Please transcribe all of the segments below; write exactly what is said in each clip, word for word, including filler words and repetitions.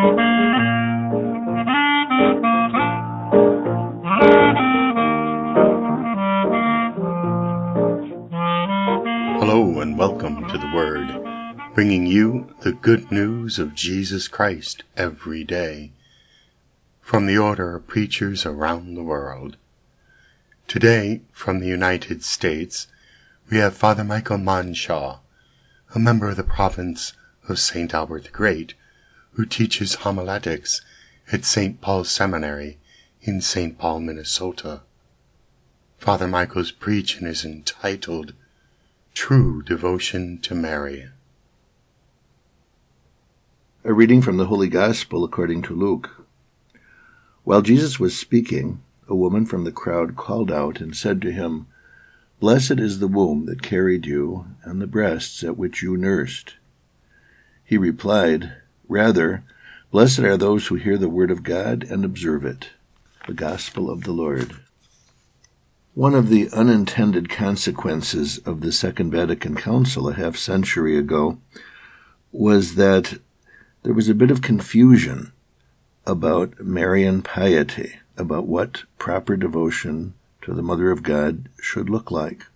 Hello and welcome to the Word, bringing you the good news of Jesus Christ every day, from the order of preachers around the world. Today, from the United States, we have Father Michael Monshaw, a member of the province of Saint Albert the Great, who teaches homiletics at Saint Paul's Seminary in Saint Paul, Minnesota. Father Michael's preaching is entitled True Devotion to Mary. A reading from the Holy Gospel according to Luke. While Jesus was speaking, a woman from the crowd called out and said to him, "Blessed is the womb that carried you, and the breasts at which you nursed." He replied, "Rather, blessed are those who hear the word of God and observe it." The Gospel of the Lord. One of the unintended consequences of the Second Vatican Council a half century ago was that there was a bit of confusion about Marian piety, about what proper devotion to the Mother of God should look like.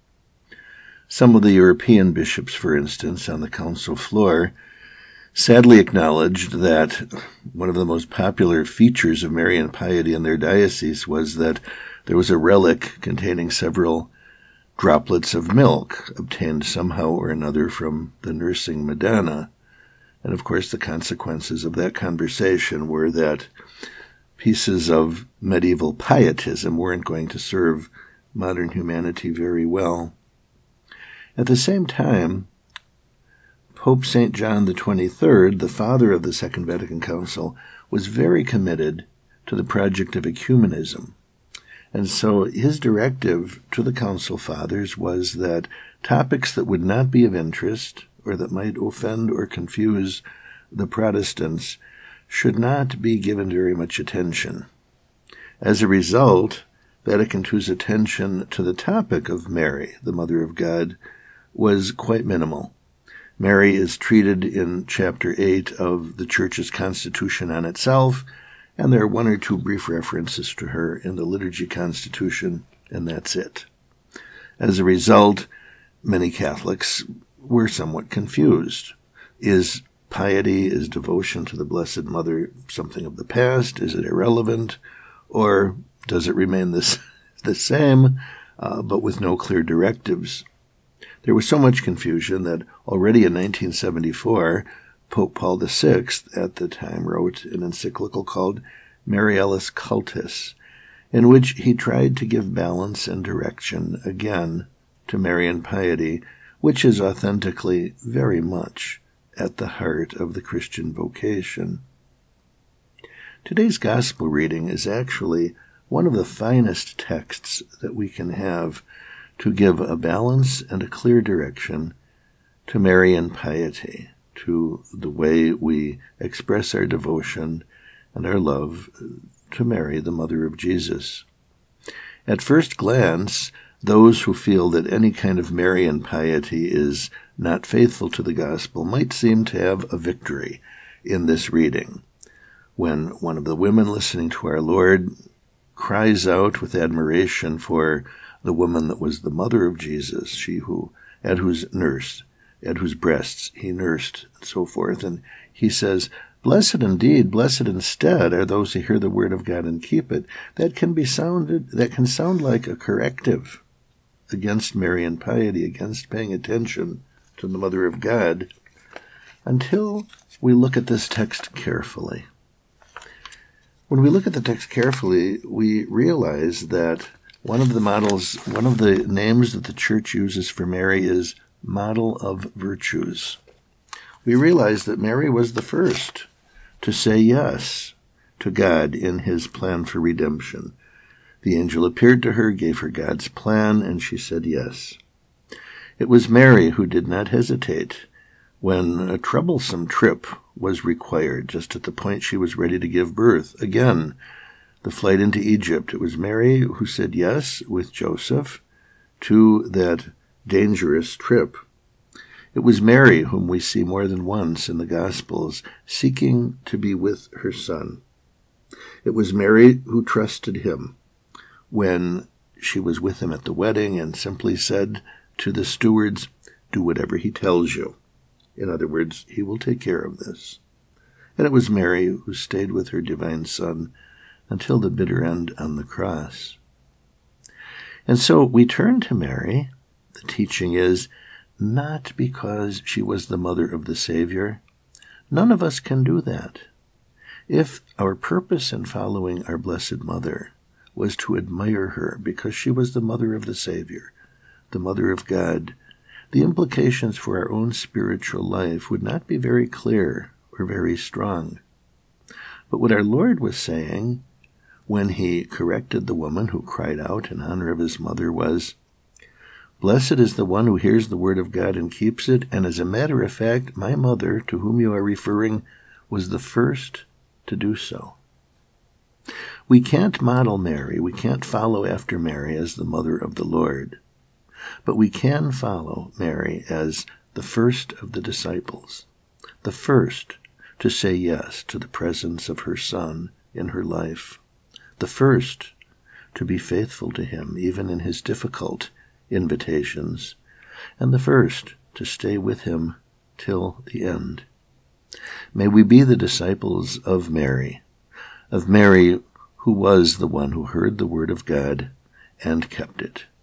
Some of the European bishops, for instance, on the council floor, sadly acknowledged that one of the most popular features of Marian piety in their diocese was that there was a relic containing several droplets of milk obtained somehow or another from the nursing Madonna. And of course the consequences of that conversation were that pieces of medieval pietism weren't going to serve modern humanity very well. At the same time, Pope Saint John the twenty-third, the father of the Second Vatican Council, was very committed to the project of ecumenism. And so his directive to the Council Fathers was that topics that would not be of interest or that might offend or confuse the Protestants should not be given very much attention. As a result, Vatican two's attention to the topic of Mary, the Mother of God, was quite minimal. Mary is treated in Chapter eight of the Church's Constitution on itself, and there are one or two brief references to her in the Liturgy Constitution, and that's it. As a result, many Catholics were somewhat confused. Is piety, is devotion to the Blessed Mother something of the past? Is it irrelevant? Or does it remain this, the same, uh, but with no clear directives? There was so much confusion that already in nineteen seventy-four, Pope Paul the Sixth at the time wrote an encyclical called Marialis Cultus, in which he tried to give balance and direction again to Marian piety, which is authentically very much at the heart of the Christian vocation. Today's Gospel reading is actually one of the finest texts that we can have to give a balance and a clear direction to Marian piety, to the way we express our devotion and our love to Mary, the Mother of Jesus. At first glance, those who feel that any kind of Marian piety is not faithful to the gospel might seem to have a victory in this reading. When one of the women listening to our Lord cries out with admiration for the woman that was the mother of Jesus, she who, at whose nurse, at whose breasts he nursed, and so forth. And he says, "Blessed indeed, blessed instead are those who hear the word of God and keep it." That can be sounded, that can sound like a corrective against Marian piety, against paying attention to the Mother of God, until we look at this text carefully. When we look at the text carefully, we realize that one of the models, one of the names that the Church uses for Mary is Model of Virtues. We realize that Mary was the first to say yes to God in his plan for redemption. The angel appeared to her, gave her God's plan, and she said yes. It was Mary who did not hesitate when a troublesome trip was required, just at the point she was ready to give birth. Again, the flight into Egypt. It was Mary who said yes with Joseph to that dangerous trip. It was Mary whom we see more than once in the Gospels seeking to be with her son. It was Mary who trusted him when she was with him at the wedding and simply said to the stewards, "Do whatever he tells you." In other words, he will take care of this. And it was Mary who stayed with her divine Son until the bitter end on the cross. And so we turn to Mary. The teaching is not because she was the mother of the Savior. None of us can do that. If our purpose in following our Blessed Mother was to admire her because she was the mother of the Savior, the mother of God, the implications for our own spiritual life would not be very clear or very strong. But what our Lord was saying when he corrected the woman who cried out in honor of his mother was, "Blessed is the one who hears the word of God and keeps it, and as a matter of fact, my mother, to whom you are referring, was the first to do so." We can't model Mary, we can't follow after Mary as the mother of the Lord, but we can follow Mary as the first of the disciples, the first to say yes to the presence of her Son in her life, the first to be faithful to him even in his difficult invitations, and the first to stay with him till the end. May we be the disciples of Mary, of Mary who was the one who heard the word of God and kept it.